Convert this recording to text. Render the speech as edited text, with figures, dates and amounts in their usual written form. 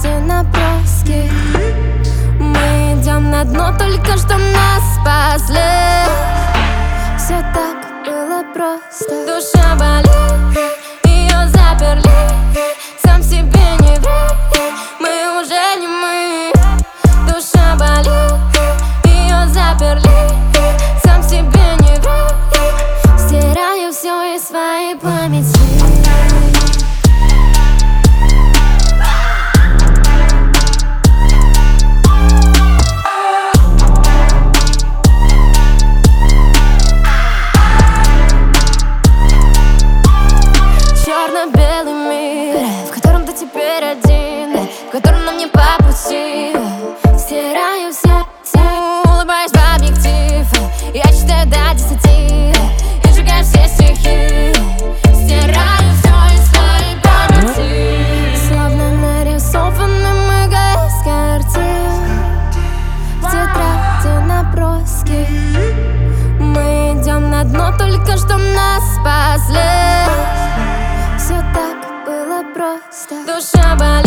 тетради наброски. Мы идем на дно, только что нас спасли. Все так было просто. Душа болит, ее заперли. Сам себе не верь, мы уже не мы. Душа болит, ее заперли. Сам себе не верь, стираю все из своей памяти. Черно-белый мир, в котором ты теперь один, в котором нам не по пути. Стираю все, улыбаюсь в объектив. Я считаю до 10 и сжигаю все стихи. Стираю все из своей памяти. Словно нарисованы мы с картин, в тетради наброски. Мы идем на дно, только что нас спасли. Все так было просто. Душа болит.